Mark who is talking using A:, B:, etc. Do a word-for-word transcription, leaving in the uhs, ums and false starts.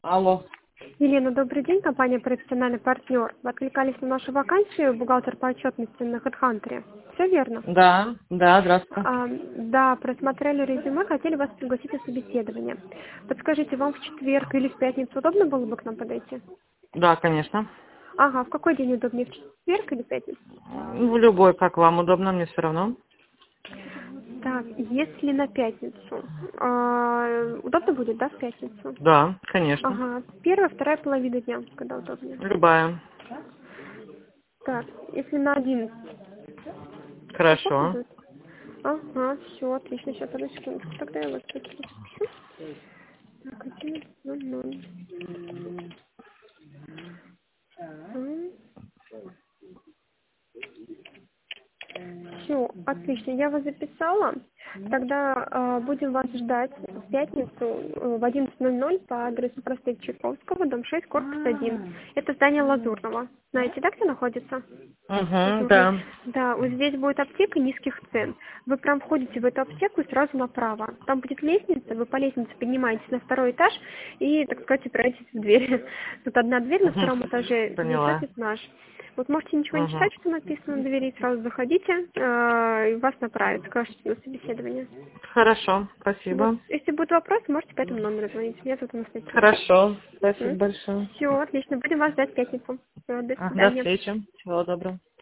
A: Алло.
B: Елена, добрый день, компания «Профессиональный партнер». Вы откликались на нашу вакансию бухгалтер по отчетности на HeadHunter. Все верно?
A: Да, да, здравствуйте.
B: А, да, просмотрели резюме, хотели вас пригласить на собеседование. Подскажите, вам в четверг или в пятницу удобно было бы к нам подойти?
A: Да, конечно.
B: Ага, в какой день удобнее, в четверг или в пятницу?
A: В любой, как вам удобно, мне все равно.
B: Так, если на пятницу, а, удобно будет, да, в пятницу?
A: Да, конечно.
B: Ага, первая, вторая половина дня, когда удобнее.
A: Любая.
B: Так, если на одиннадцать.
A: Хорошо.
B: Будет? Ага, все, отлично. Сейчас, одну секундочку. Тогда я вас запишу. Так, одиннадцать ноль ноль. Все, отлично. Я вас записала. Тогда э, будем вас ждать в пятницу э, в одиннадцать ноль ноль по адресу проспект Чайковского, дом шесть, корпус один. Это здание Лазурного. Знаете, да, где находится?
A: Угу,
B: Лазурный.
A: да.
B: Да, вот здесь будет аптека низких цен. Вы прям входите в эту аптеку и сразу направо. Там будет лестница, вы по лестнице поднимаетесь на второй этаж и, так сказать, упираетесь в дверь. Тут одна дверь на втором этаже,
A: Поняла.
B: десятый этаж. Вот можете ничего не
A: Угу.
B: читать, что написано на двери, сразу заходите, э, и вас направят, скажете на собеседование.
A: Хорошо,
B: Вот.
A: спасибо.
B: Если будут вопросы, можете по этому номеру звонить. Меня зовут Анастасия.
A: Хорошо, спасибо большое.
B: Все, отлично. Будем вас ждать в пятницу. Всё, до
A: А, До
B: свидания.
A: встречи. Всего доброго.